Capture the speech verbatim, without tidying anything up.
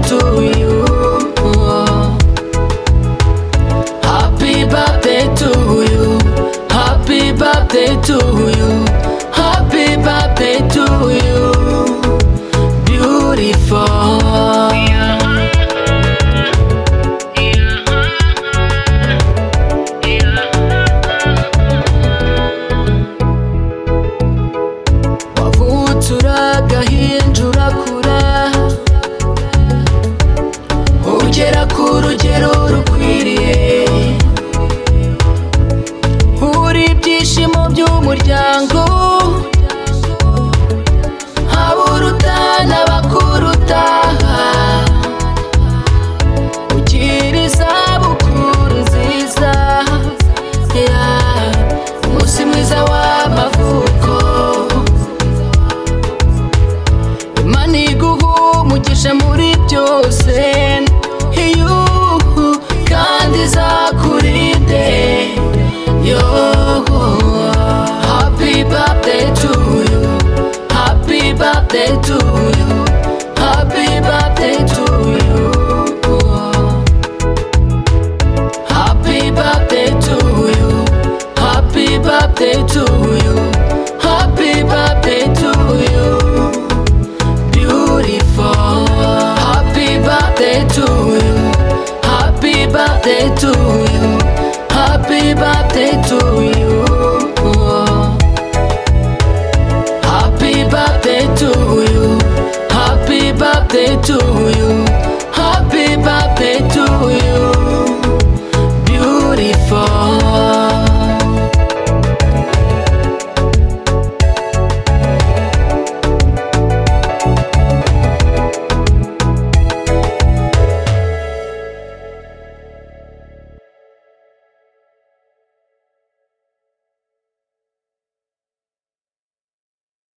to you. Happy birthday to you. Happy birthday to you. Happy birthday to you. Beautiful. Uragahinjura kura ugera ku rugero rukwiriye, uri ibyishimo by'umuryango, aburuta n'abakuruta, ugira izabukuru nziza, umunsi mwiza w'amavuko. Umugisha muri byose iyo kandi izakurinde yo. Happy birthday to you. Happy birthday to you. Happy birthday to you. Happy birthday to you. Happy birthday to you. Happy birthday to you. Happy birthday to you. Happy birthday to you. Happy birthday to you. Happy birthday to you. Happy birthday to you. Happy birthday to you. Beautiful.